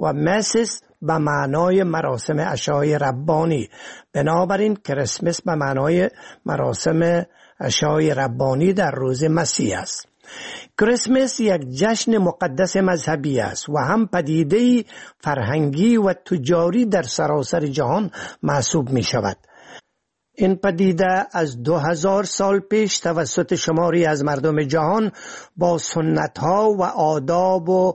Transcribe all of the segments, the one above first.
و مسیس به معنای مراسم عشای ربانی. بنابراین کریسمس به معنای مراسم عشای ربانی در روز مسیح است. کریسمس یک جشن مقدس مذهبی است و هم پدیده فرهنگی و تجاری در سراسر جهان محسوب می شود. این پدیده از 2000 سال پیش توسط شماری از مردم جهان با سنت‌ها و آداب و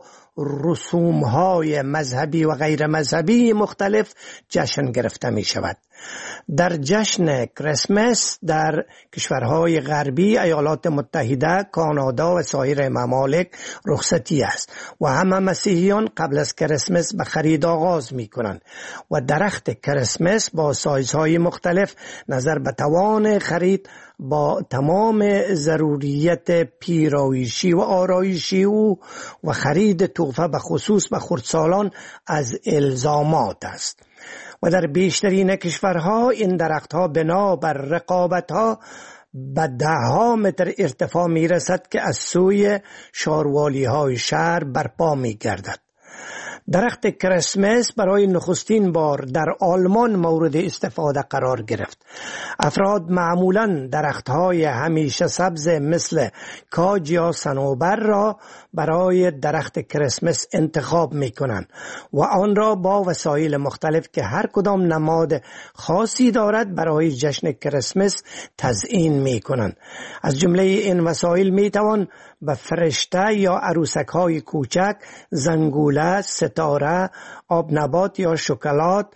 رسوم‌های مذهبی و غیر مذهبی مختلف جشن گرفته می شود. در جشن کریسمس در کشورهای غربی، ایالات متحده، کانادا و سایر ممالک رخصتی است و همه مسیحیان قبل از کریسمس به خرید آغاز می کنند و درخت کریسمس با سایزهای مختلف نظر به توان خرید با تمام ضروریت پیرایشی و آرایشی و خرید تحفه به خصوص به خردسالان از الزامات است. و در بیشترین کشورها این درختها بنا بر رقابتها به 10 متر ارتفاع می رسد که از سوی شاروالی های شهر برپا می گردد. درخت کریسمس برای نخستین بار در آلمان مورد استفاده قرار گرفت. افراد معمولاً درخت‌های همیشه سبز مثل کاج یا صنوبر را برای درخت کریسمس انتخاب می‌کنند و آن را با وسایل مختلف که هر کدام نماد خاصی دارد برای جشن کریسمس تزیین می‌کنند. از جمله این وسایل می‌توان به فرشته یا عروسک‌های کوچک، زنگوله، ستاره، آب نبات یا شکلات،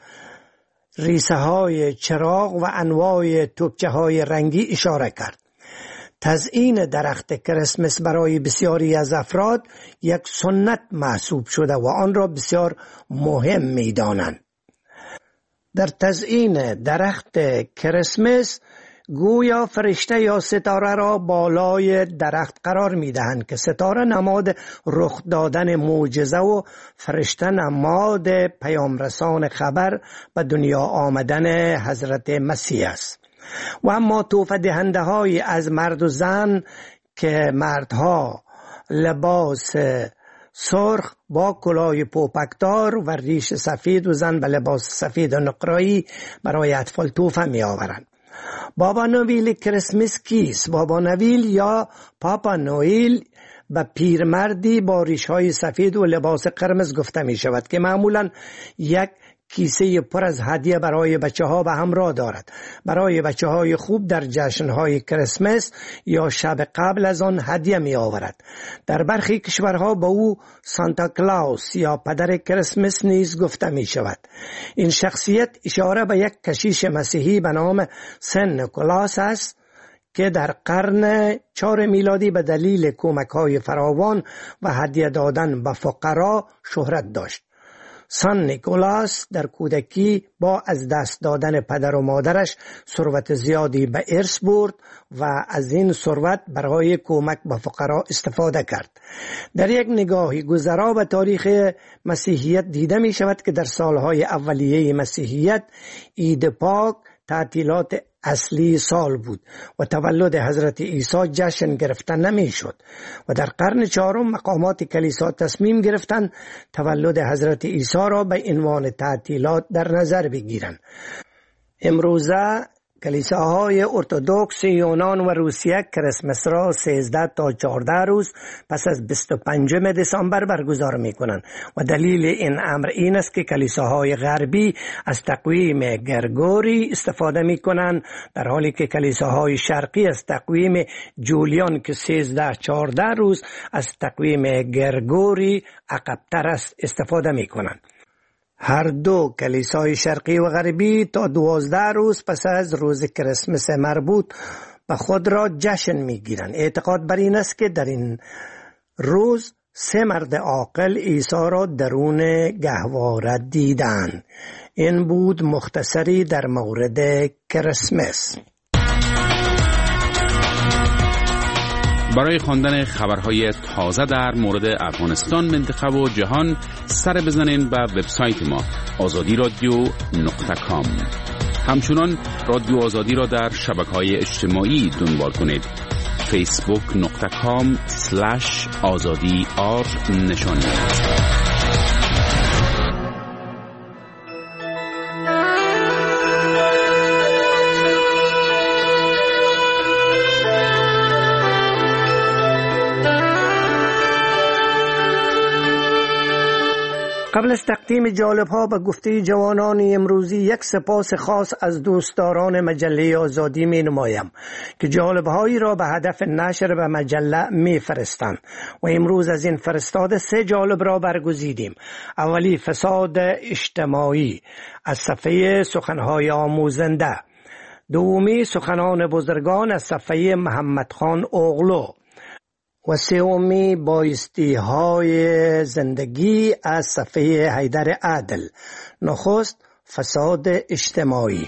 ریسه های چراغ و انواع توپچه های رنگی اشاره کرد. تزیین درخت کریسمس برای بسیاری از افراد یک سنت محسوب شده و آن را بسیار مهم می دانند. در تزیین درخت کریسمس گویا فرشته یا ستاره را بالای درخت قرار می دهند که ستاره نماد رخ دادن معجزه و فرشته نماد پیامرسان خبر به دنیا آمدن حضرت مسیح است. و اما تحفه دهنده های از مرد و زن که مردها لباس سرخ با کلاه پوپکدار و ریش سفید و زن به لباس سفید و نقره‌ای برای اطفال تحفه می آورند. بابا نوئیل کریسمس کیست؟ بابا نوئیل یا پاپا نوئیل به پیرمردی با ریش‌های سفید و لباس قرمز گفته می شود که معمولاً یک کیسه پر از هدیه برای بچه‌ها به همراه دارد. برای بچه‌های خوب در جشن‌های کریسمس یا شب قبل از آن هدیه می آورد. در برخی کشورها به او سانتا کلاوس یا پدر کریسمس نیز گفته می شود. این شخصیت اشاره به یک کشیش مسیحی به نام سن نیکولاس است که در قرن 4 میلادی به دلیل کمک‌های فراوان و هدیه دادن به فقرا شهرت داشت. سن نیکولاس در کودکی با از دست دادن پدر و مادرش ثروت زیادی به ارث برد و از این ثروت برای کمک به فقرا استفاده کرد. در یک نگاهی گذرا به تاریخ مسیحیت دیده می شود که در سالهای اولیه مسیحیت عید پاک تعطیلات اصلی سال بود و تولد حضرت عیسی جشن گرفته نمی شد و در قرن 4 مقامات کلیسا تصمیم گرفتند تولد حضرت عیسی را به عنوان تعطیلات در نظر بگیرند. امروزه کلیساهای ارتدوکس یونان و روسیه کریسمس را 13 تا 14 روز پس از 25 دسامبر برگزار می کنند و دلیل این امر این است که کلیساهای غربی از تقویم گرگوری استفاده می کنند در حالی که کلیساهای شرقی از تقویم جولیان که 13-14 روز از تقویم گرگوری عقب‌تر است استفاده می کنند. هر دو کلیسای شرقی و غربی تا 12 روز پس از روز کریسمس مربوط به خود را جشن می‌گیرند. اعتقاد بر این است که در این روز 3 مرد عاقل عیسی را درون گهواره دیدند. این بود مختصری در مورد کریسمس. برای خواندن خبرهای تازه در مورد افغانستان، منطقه و جهان سر بزنین به وبسایت ما azadiradio.com. همچنان رادیو آزادی را در شبکه‌های اجتماعی دنبال کنید. facebook.com/azadi_r نشانی. قبل از تقدیم جالب‌ها به گفته جوانان امروزی، یک سپاس خاص از دوستداران مجله آزادی می نمایم که جالب‌هایی را به هدف نشر به مجله می فرستند و امروز از این فرستاده 3 جالب را برگزیدیم. اولی فساد اجتماعی از صفحه سخنهای آموزنده، دومی سخنان بزرگان از صفحه محمد خان اغلو و سومی بایستی های زندگی از صفحه حیدر عادل. نخست فساد اجتماعی.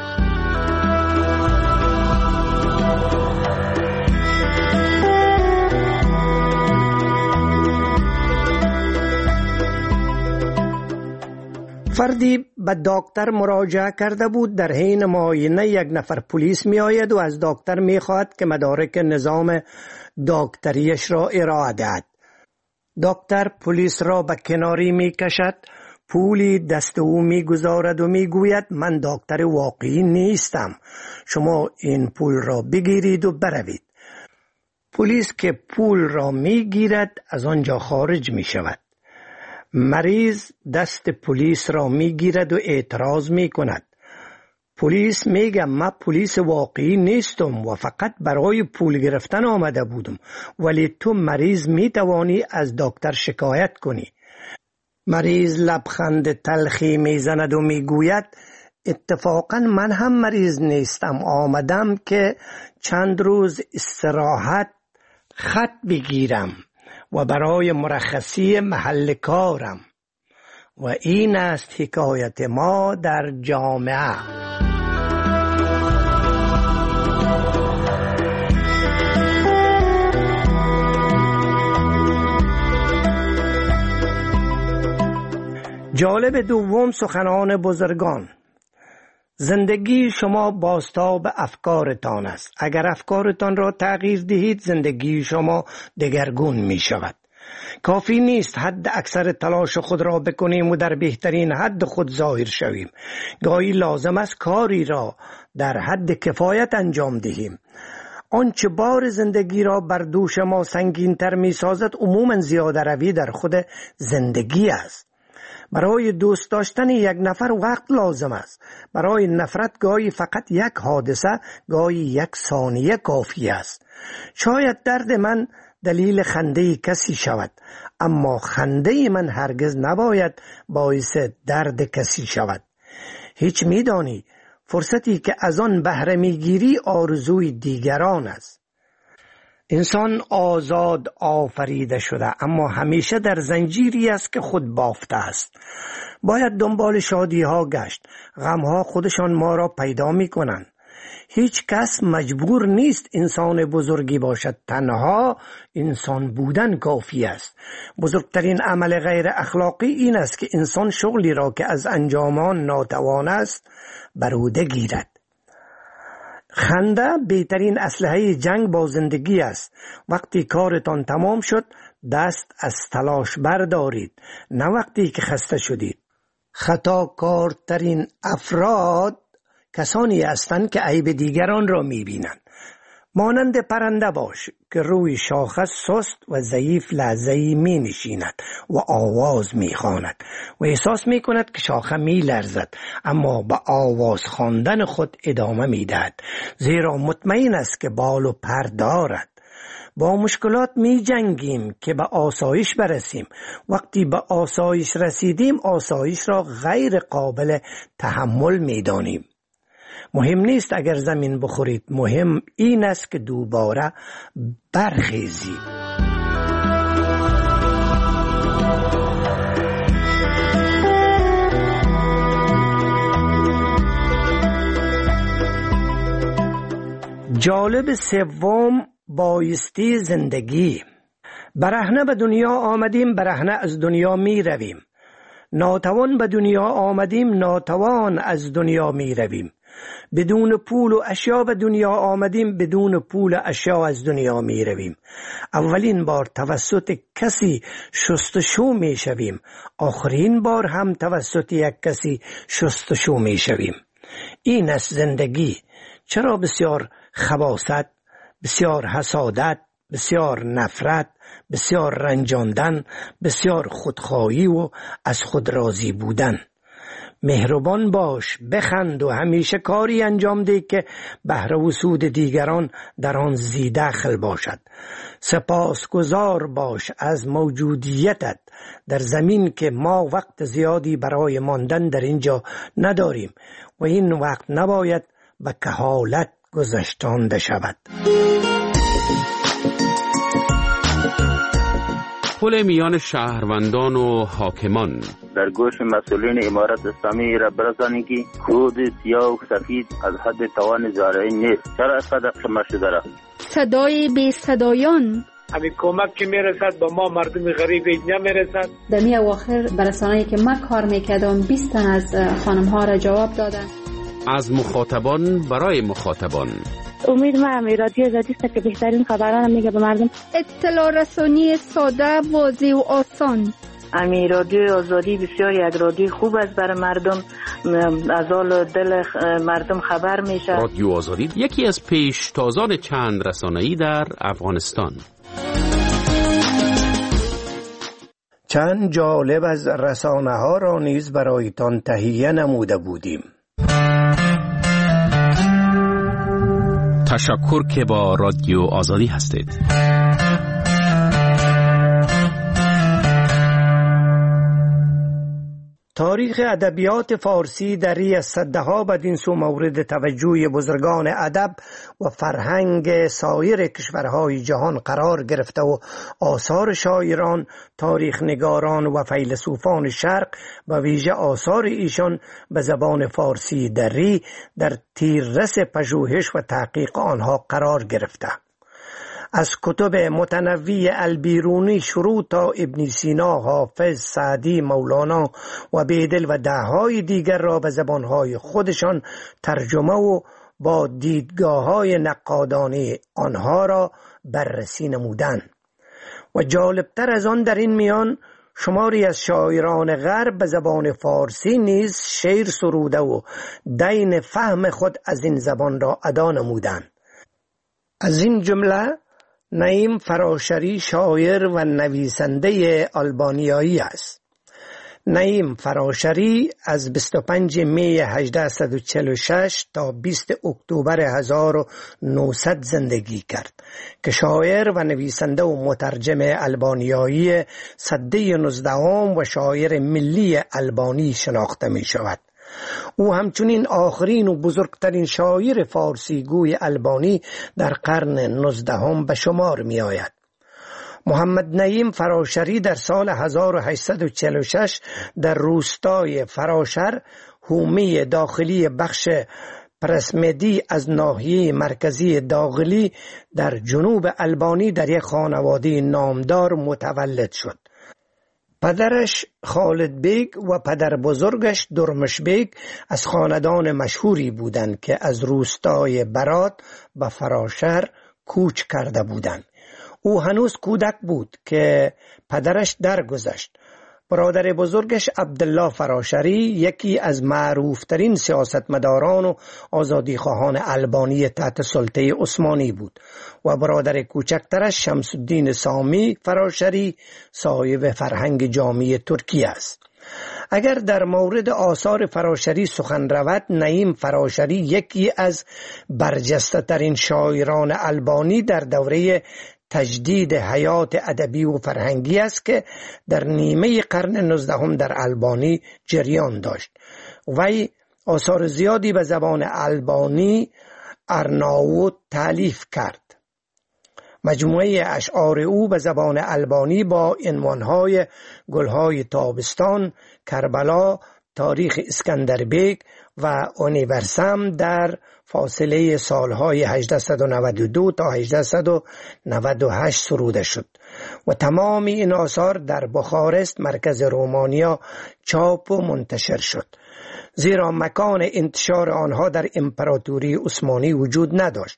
فردی به دکتر مراجعه کرده بود. در حین معاینه یک نفر پلیس می آید و از دکتر می خواهد که مدارک نظام دکتریش را ارائه دهد. دکتر پلیس را به کناری می کشد، پولی دست او می گذارد و می گوید من دکتر واقعی نیستم، شما این پول را بگیرید و بروید. پلیس که پول را می گیرد از آنجا خارج می شود. مریض دست پلیس را می گیرد و اعتراض می کند. پلیس میگه من پلیس واقعی نیستم و فقط برای پول گرفتن آمده بودم، ولی تو مریض می توانی از دکتر شکایت کنی. مریض لبخند تلخی می زند و می گوید اتفاقا من هم مریض نیستم، آمدم که چند روز استراحت خط بگیرم و برای مرخصی محل کارم. و این است حکایت ما در جامعه. جالب دوم سخنان بزرگان. زندگی شما بازتاب افکارتان است. اگر افکارتان را تغییر دهید زندگی شما دگرگون می شود. کافی نیست حد اکثر تلاش خود را بکنیم و در بهترین حد خود ظاهر شویم. گاهی لازم است کاری را در حد کفایت انجام دهیم. آنچه بار زندگی را بر دوش ما سنگین تر می سازد عموماً زیاده روی در خود زندگی است. برای دوست داشتن یک نفر وقت لازم است. برای نفرت گاهی فقط یک حادثه، گاهی 1 ثانیه کافی است. شاید درد من دلیل خنده کسی شود، اما خنده من هرگز نباید باعث درد کسی شود. هیچ میدانی فرصتی که از آن بهره میگیری آرزوی دیگران است. انسان آزاد آفریده شده، اما همیشه در زنجیری است که خود بافته است. باید دنبال شادی ها گشت. غم ها خودشان ما را پیدا می کنند. هیچ کس مجبور نیست انسان بزرگی باشد، تنها انسان بودن کافی است. بزرگترین عمل غیر اخلاقی این است که انسان شغلی را که از انجام آن ناتوان است بر عهده گیرد. خنده بهترین اسلحه جنگ با زندگی است. وقتی کارتان تمام شد دست از تلاش بردارید، نه وقتی که خسته شدید. خطاکارترین افراد کسانی هستند که عیب دیگران را می‌بینند. مانند پرنده باش که روی شاخه سست و ضعیف لحظه‌ای می‌نشیند و آواز می‌خواند و احساس می‌کند که شاخه می‌لرزد، اما به آواز خواندن خود ادامه می‌دهد، زیرا مطمئن است که بال و پر دارد. با مشکلات می‌جنگیم که به آسایش برسیم. وقتی به آسایش رسیدیم آسایش را غیر قابل تحمل می‌دانیم. مهم نیست اگر زمین بخورید، مهم این است که دوباره برخیزید. جالب سوم بایستی زندگی. برهنه به دنیا آمدیم، برهنه از دنیا می رویم. ناتوان به دنیا آمدیم، ناتوان از دنیا می رویم. بدون پول و اشیا به دنیا آمدیم، بدون پول و اشیا از دنیا می رویم. اولین بار توسط کسی شستشو می شویم، آخرین بار هم توسط یک کسی شستشو می شویم. این است زندگی. چرا بسیار خباثت، بسیار حسادت، بسیار نفرت، بسیار رنجاندن، بسیار خودخواهی و از خود راضی بودن. مهربان باش، بخند و همیشه کاری انجام ده که بهره و سود دیگران در آن ذی دخل باشد. سپاسگزار باش از موجودیتت در زمین که ما وقت زیادی برای ماندن در اینجا نداریم و این وقت نباید به کهالت گذشتانده شود. پل میان شهروندان و حاکمان. در گوش مسئولین امارت اسلامی را برسانید که کود سیاه و سفید از حد توان زارعی نیست. چرا صدق شما شده را؟ صدای بی صدایان. همین کمک که میرسد با ما مردم غریب نمیرسد. در می اواخر برسانه‌ای که من کار میکردم 20 تن از خانم ها را جواب دادن. از مخاطبان برای مخاطبان. امید من رادیو آزادی است که بهترین خبران میگه به مردم. اطلاع رسانی ساده، واضح و آسان. رادیو آزادی بسیار یک رادیو خوب است برای مردم، از حال دل مردم خبر میشه. رادیو آزادی یکی از پیشتازان چند رسانه‌ای در افغانستان. چند جالب از رسانه ها را نیز برایتان تهیه نموده بودیم. تشکر که با رادیو آزادی هستید. تاریخ ادبیات فارسی در ری صدها بدین سو مورد توجه بزرگان ادب و فرهنگ سایر کشورهای جهان قرار گرفته و آثار شاعران، تاریخ نگاران و فیلسوفان شرق و ویژه آثار ایشان به زبان فارسی در ری در تیررس پژوهش و تحقیق آنها قرار گرفته. از کتب متنوع البیرونی شروع تا ابن سینا، حافظ، سعدی، مولانا و بیدل و دههای دیگر را به زبانهای خودشان ترجمه و با دیدگاه‌های نقادانه آنها را بررسی نمودند. و جالبتر از آن در این میان شماری از شاعران غرب به زبان فارسی نیز شعر سروده و دین فهم خود از این زبان را ادا نمودند. از این جمله نعیم فراشری شاعر و نویسنده آلبانیایی است. نعیم فراشری از 25 می 1846 تا 20 اکتبر 1900 زندگی کرد که شاعر و نویسنده و مترجم آلبانیایی سده 19 و شاعر ملی آلبانی شناخته می شود. او همچنین آخرین و بزرگترین شاعر فارسی گوی آلبانی در قرن 19 به شمار می آید. محمد نعیم فراشری در سال 1846 در روستای فراشر، حومه داخلی بخش پرسمدی از ناحیه مرکزی داغلی در جنوب آلبانی در یک خانواده نامدار متولد شد. پدرش خالد بیگ و پدر بزرگش درمش بیگ از خاندان مشهوری بودند که از روستای برات به فراشر کوچ کرده بودند. او هنوز کودک بود که پدرش درگذشت. برادر بزرگش عبدالله فراشری یکی از معروفترین سیاستمداران و آزادیخواهان آلبانی تحت سلطه عثمانی بود و برادر کوچکترش شمس الدین سامی فراشری صاحب فرهنگ جامعی ترکیه است. اگر در مورد آثار فراشری سخن رود، نعیم فراشری یکی از برجسته ترین شاعران آلبانی در دوره تجدید حیات ادبی و فرهنگی است که در نیمه قرن 19 در آلبانی جریان داشت. وی آثار زیادی به زبان آلبانی ارناووت تالیف کرد. مجموعه اشعار او به زبان آلبانی با عنوانهای گلهای تابستان، کربلا، تاریخ اسکندربیگ و اونیورسم در فاصله سالهای 1892 تا 1898 سروده شد و تمام این آثار در بخارست مرکز رومانیا چاپ و منتشر شد، زیرا مکان انتشار آنها در امپراتوری عثمانی وجود نداشت.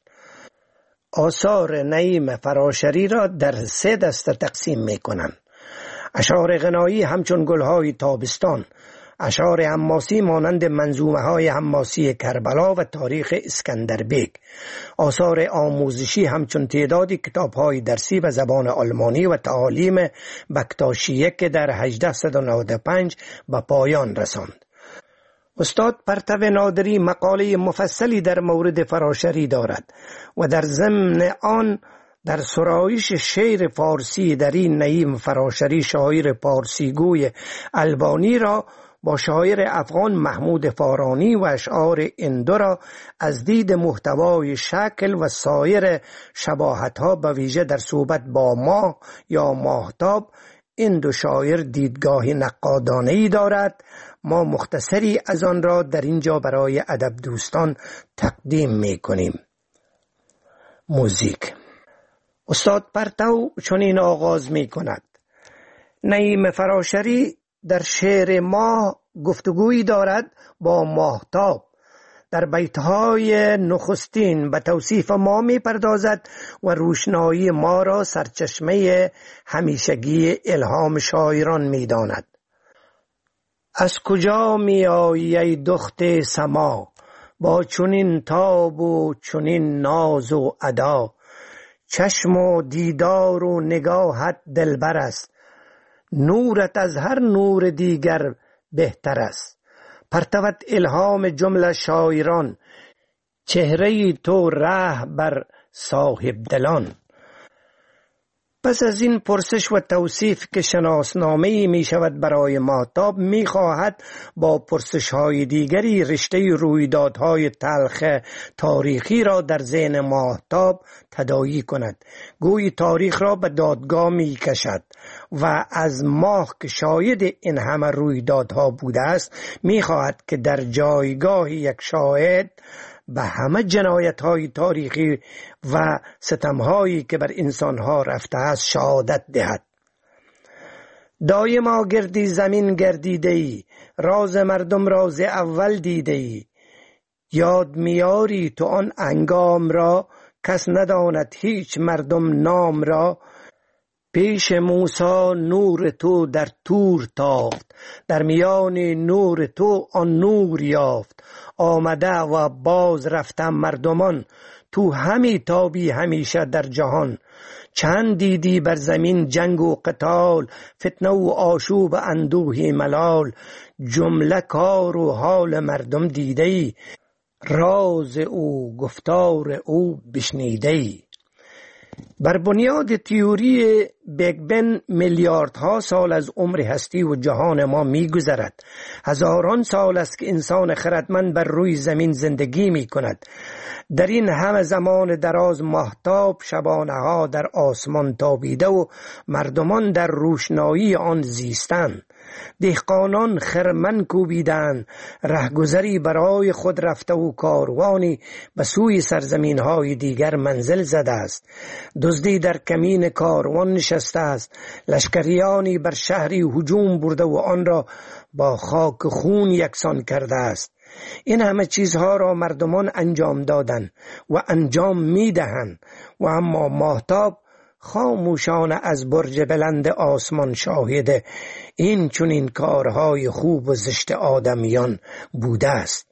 آثار نعیم فراشری را در 3 دسته تقسیم می کنند. اشعار غنایی همچون گلهای تابستان اشعار حماسی مانند منظومه‌های حماسی کربلا و تاریخ اسکندربگ، آثار آموزشی همچون تعدادی کتاب‌های درسی و زبان آلمانی و تعالیم بکتاشیه که در 1895 به پایان رساند. استاد پرتو نادری مقاله مفصلی در مورد فراشری دارد و در ضمن آن در سرایش شعر فارسی در این نعیم فراشری شاعر پارسیگوی البانی را با شاعر افغان محمود فارانی و اشعار اندو را از دید محتوای شکل و سایر شباهت‌ها به ویژه در صحبت با ماه یا ماهتاب، این دو شاعر دیدگاه نقادانه‌ای دارد. ما مختصری از آن را در اینجا برای ادب دوستان تقدیم می‌کنیم. موزیک. استاد پرتو چنین آغاز می‌کند: نعیم فراشری در شعر ماه گفتگویی دارد با ماهتاب. در بیتهای نخستین به توصیف ما می پردازد و روشنایی ما را سرچشمه همیشگی الهام شاعران می داند. از کجا می آیی ای دخت سما، با چنین تاب و چنین ناز و ادا، چشم و دیدار و نگاهت دلبر است، نورت از هر نور دیگر بهتر است. پرتوت الهام جمله شاعران، چهره تو ره بر صاحب دلان. پس از این پرسش و توصیف که شناسنامه‌ای می شود برای ماهتاب، می خواهد با پرسش‌های دیگری رشته رویدادهای تلخ تاریخی را در ذهن ماهتاب تداعی کند. گویی تاریخ را به دادگاه می کشد و از ماه که شاهد این همه رویدادها بوده است می خواهد که در جایگاه یک شاهد به همه جنایت‌های تاریخی و ستم‌هایی که بر انسان‌ها رفته است شهادت دهد. دایما گردی زمین گردیده‌ای، راز مردم راز اول دیده‌ای. یاد میاری تو آن انگام را، کس نداند هیچ مردم نام را. پیش موسی نور تو در طور تافت، در میان نور تو آن نور یافت. آمده و باز رفتم مردمان، تو همی تابی همیشه در جهان. چند دیدی بر زمین جنگ و قتال، فتنه و آشوب اندوه ملال. جمله کار و حال مردم دیده‌ای، راز او گفتار او بشنیده‌ای. بر بنیاد تئوری بیگ بن میلیاردها سال از عمر هستی و جهان ما می گذرد. هزاران سال است که انسان خردمند بر روی زمین زندگی می کند. در این همه زمان دراز ماهتاب شبانه ها در آسمان تابیده و مردمان در روشنایی آن زیستند. دهقانان خرمن کوبیدند، رهگذری برای خود رفته و کاروانی به سوی سرزمین های دیگر منزل زده است. دزدی در کمین کاروان نشسته است، لشکریانی بر شهری هجوم برده و آن را با خاک خون یکسان کرده است. این همه چیزها را مردمان انجام دادند و انجام میدهند و اما ماهتاب خاموشانه از برج بلند آسمان شاهد این چنین کارهای خوب و زشت آدمیان بوده است.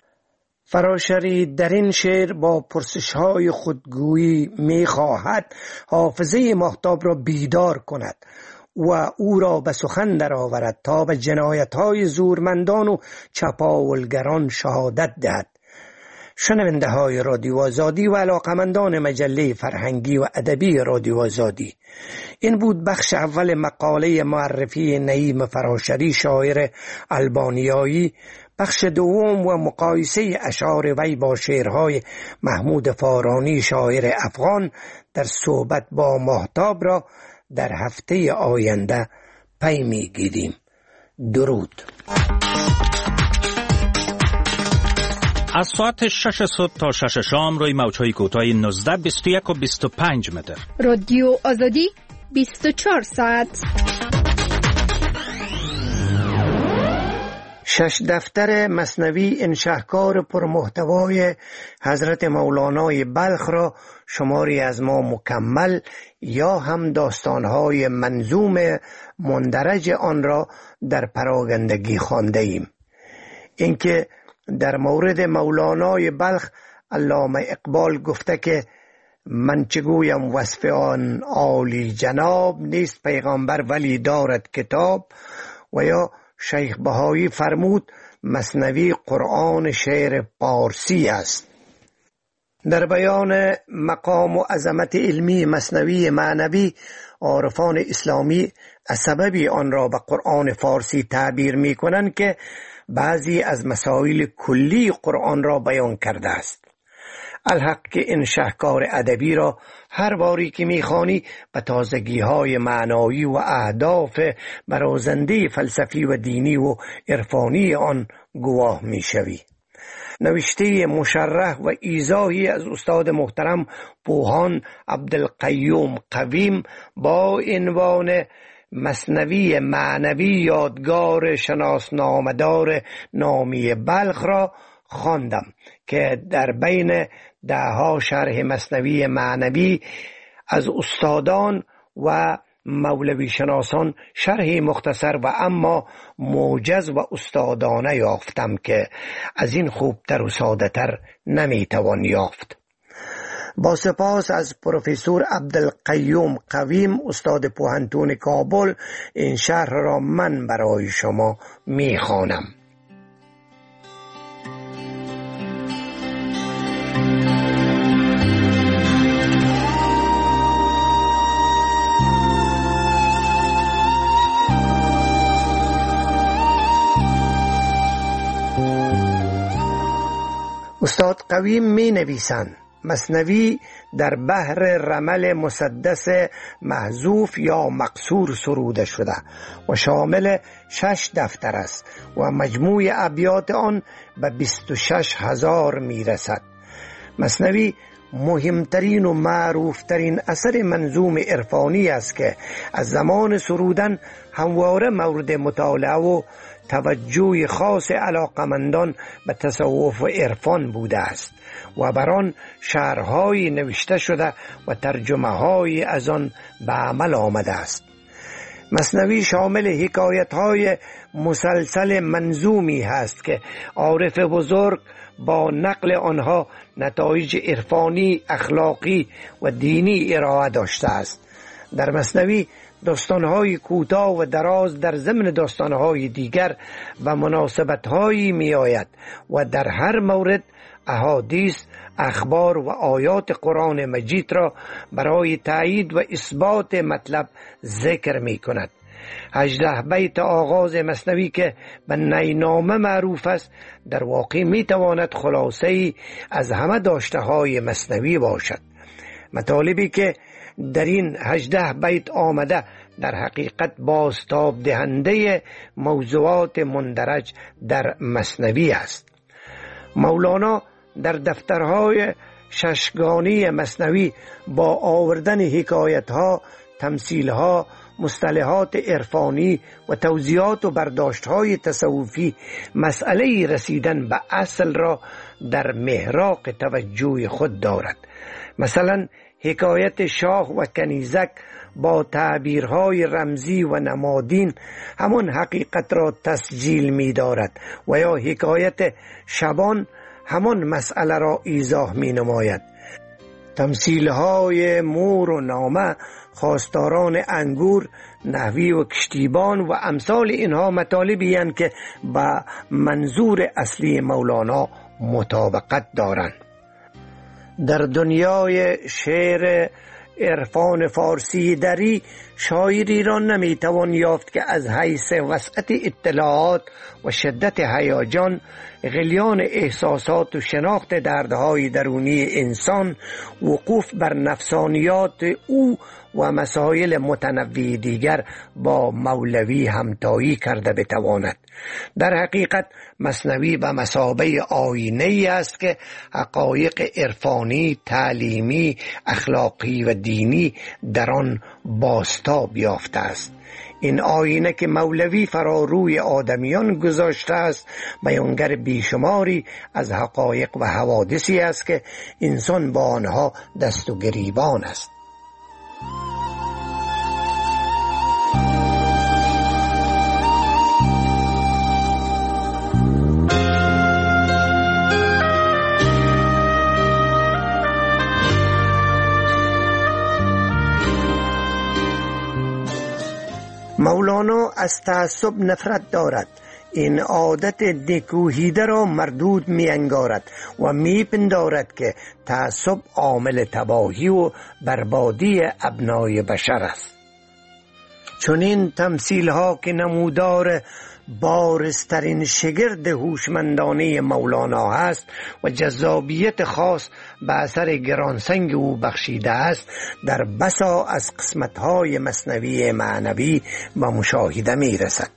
فراشری در این شعر با پرسش‌های خودگویی می‌خواهد حافظه ماهتاب را بیدار کند و او را به سخن درآورد تا به جنایت‌های زورمندان و چپاولگران شهادت دهد. شنونده های رادیو آزادی و علاقمندان مجله فرهنگی و ادبی رادیو آزادی، این بود بخش اول مقاله معرفی نعیم فراشری شاعر البانیایی. بخش دوم و مقایسه اشعار وی با شعرهای محمود فارانی شاعر افغان در صحبت با ماهتاب را در هفته آینده پی می‌گیریم. درود. از ساعت 6 صبح تا 6 شام روی موج‌های کوتاه 19، 21 و 25 متر. رادیو آزادی 24 ساعت. 6 دفتر مثنوی این شاهکار پرمحتوای حضرت مولانای بلخ را شماری از ما مکمل یا هم داستانهای منظوم مندرج آن را در پراگندگی خوانده ایم. اینکه در مورد مولانای بلخ علامه اقبال گفته که من چگویم وصف آن عالی جناب، نیست پیغامبر ولی دارد کتاب. و یا شیخ بهایی فرمود مثنوی قرآن شعر پارسی است. در بیان مقام و عظمت علمی مثنوی معنوی، عارفان اسلامی از سببی آن را به قرآن فارسی تعبیر می کنند که بعضی از مسائل کلی قرآن را بیان کرده است. الحق که این شاهکار ادبی را هر باری که میخوانی به تازگی‌های معنایی و اهداف برازنده فلسفی و دینی و عرفانی آن گواه میشوی. نوشته مشرح و ایضاحی از استاد محترم پوهان عبدالقیوم قویم با عنوان مثنوی معنوی یادگار شناسنامه‌دار نامی بلخ را خواندم که در بین 10 شرح مثنوی معنوی از استادان و مولوی شناسان شرحی مختصر و اما موجز و استادانه یافتم که از این خوبتر و ساده‌تر نمیتوان یافت. با سپاس از پروفسور عبدالقیوم قویم استاد پوهنتون کابل این شرح را من برای شما میخوانم. استاد قویم می نویسند مثنوی در بحر رمل مسدس محذوف یا مقصور سروده شده و شامل 6 دفتر است و مجموع ابیات آن به 26,000 می رسد. مثنوی مهمترین و معروفترین اثر منظوم عرفانی است که از زمان سرودن همواره مورد مطالعه و توجه خاص علاقمندان به تصوف و عرفان بوده است و بر آن شرح‌هایی نوشته شده و ترجمه‌هایی از آن به عمل آمده است. مثنوی شامل حکایت‌های مسلسل منظومی هست که عارف بزرگ با نقل آنها نتایج عرفانی، اخلاقی و دینی ارائه داشته است. در مثنوی داستان‌های کوتاه و دراز در ضمن داستان‌های دیگر و مناسبت‌هایی می‌آید و در هر مورد احادیث، اخبار و آیات قرآن مجید را برای تایید و اثبات مطلب ذکر می‌کند. 18 بیت آغاز مثنوی که به نینامه معروف است در واقع می‌تواند خلاصه‌ای از همه داشته‌های مثنوی باشد. مطالبی که در این 18 بیت آمده در حقیقت بازتاب دهنده موضوعات مندرج در مثنوی است. مولانا در دفترهای 6گانه مثنوی با آوردن حکایتها، تمثیلها، مصطلحات عرفانی و توضیحات و برداشتهای تصوفی مسئله رسیدن به اصل را در محراق توجه خود دارد. مثلا حکایت شاه و کنیزک با تعبیرهای رمزی و نمادین همون حقیقت را تسجیل می دارد و یا حکایت شبان همون مسئله را ایضاح می نماید. تمثیلهای مور و نامه، خواستاران انگور، نحوی و کشتیبان و امثال اینها مطالبی هستند که با منظور اصلی مولانا مطابقت دارند. در دنیای شعر عرفان فارسی دری شاعری را نمیتوان یافت که از حیث وسعت اطلاعات و شدت هیجان، غلیان احساسات و شناخت دردهای درونی انسان، وقوف بر نفسانیات او و مسائل متنوع دیگر با مولوی همتایی کرده بتواند. در حقیقت مثنوی به مثابه آینه‌ای است که حقایق عرفانی، تعلیمی، اخلاقی و دینی در آن بازتاب یافته است. این آینه که مولوی فرا روی آدمیان گذاشته است بیانگر بیشماری از حقایق و حوادثی است که انسان با آنها دست و گریبان است. مولانا از تعصب نفرت دارد. این عادت نکوهیده را مردود می انگارد و می پندارد که تعصب عامل تباهی و بربادی ابنای بشر است. چون این تمثیل ها که نمودار بارزترین شگرد هوشمندانه مولانا هست و جذابیت خاص به اثر گرانسنگ او بخشیده است، در بسا از قسمت‌های مثنوی معنوی و مشاهده می رسد.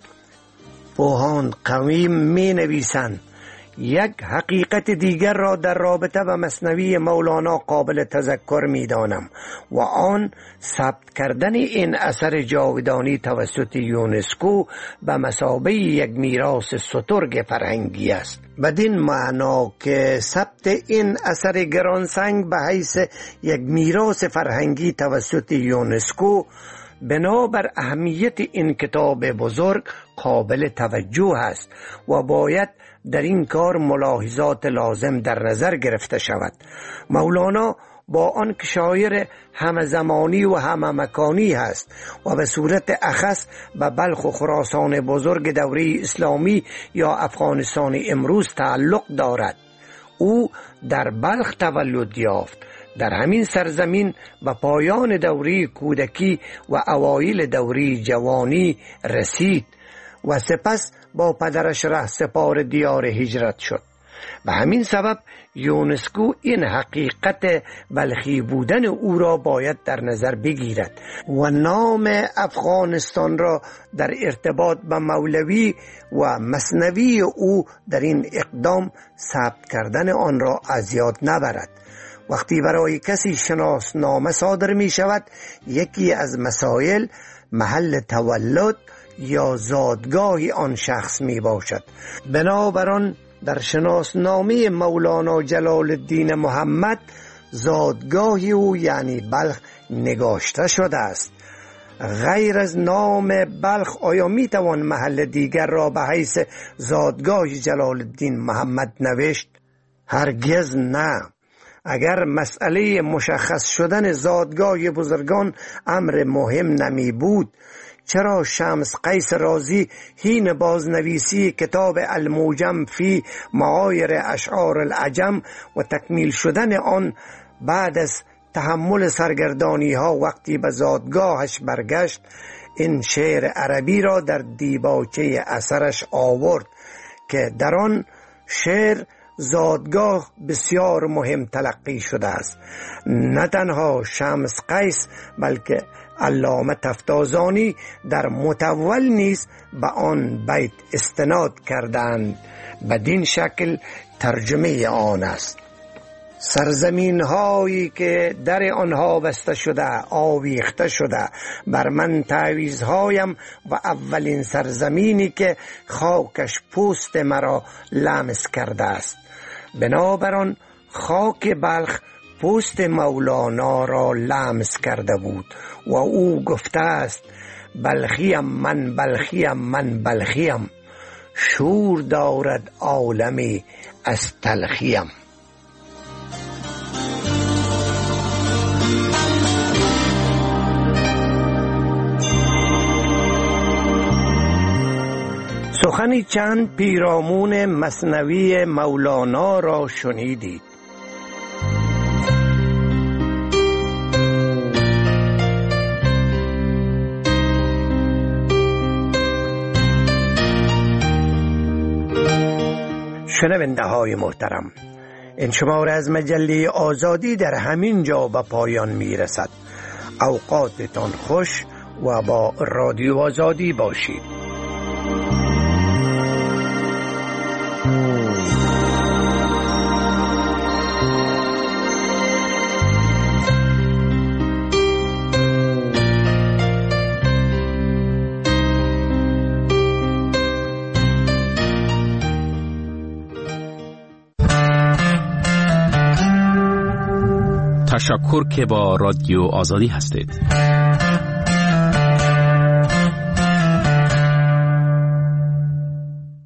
پوهان قویم می نویسند یک حقیقت دیگر را در رابطه با مثنوی مولانا قابل تذکر می دانم و آن ثبت کردن این اثر جاودانی توسط یونسکو به مثابه یک میراث سترگ فرهنگی است. بدین معنا که ثبت این اثر گرانسنگ به حیث یک میراث فرهنگی توسط یونسکو بنابر اهمیت این کتاب بزرگ قابل توجه است و باید در این کار ملاحظات لازم در نظر گرفته شود. مولانا با آن که شاعر همه زمانی و همه مکانی هست و به صورت اخص به بلخ و خراسان بزرگ دوره اسلامی یا افغانستان امروز تعلق دارد، او در بلخ تولد یافت. در همین سرزمین به پایان دوره کودکی و اوایل دوره جوانی رسید و سپس با پدرش رهسپار دیار هجرت شد. به همین سبب یونسکو این حقیقت بلخی بودن او را باید در نظر بگیرد و نام افغانستان را در ارتباط به مولوی و مثنوی او در این اقدام ثبت کردن آن را از یاد نبرد. وقتی برای کسی شناسنامه صادر می شود، یکی از مسائل محل تولد یا زادگاه آن شخص می باشد. بنابراین در شناسنامه مولانا جلال الدین محمد زادگاه او یعنی بلخ نگاشته شده است. غیر از نام بلخ آیا می توان محل دیگر را به حیث زادگاه جلال الدین محمد نوشت؟ هرگز نه. اگر مسئله مشخص شدن زادگاه بزرگان امر مهم نمی بود، چرا شمس قیس رازی حین بازنویسی کتاب الموجم فی معایر اشعار العجم و تکمیل شدن آن بعد از تحمل سرگردانی ها وقتی به زادگاهش برگشت، این شعر عربی را در دیباچه اثرش آورد که در آن شعر زادگاه بسیار مهم تلقی شده است؟ نه تنها شمس قیس بلکه علامه تفتازانی در متول نیز به آن بیت استناد کردند. بدین شکل ترجمه آن است: سرزمین هایی که در آنها بسته شده آویخته شده، بر من تعویض هایم و اولین سرزمینی که خاکش پوست مرا لمس کرده است. بنابراین خاک بلخ پوست مولانا را لمس کرده بود و او گفته است: بلخیم من بلخیم من بلخیم، شور دارد عالمی از تلخیم. سخنی چند پیرامون مثنوی مولانا را شنیدید. شنونده های محترم، این شماره از مجله آزادی در همین جا به پایان می رسد. اوقاتتان خوش و با رادیو آزادی باشید. تشکر که با رادیو آزادی هستید.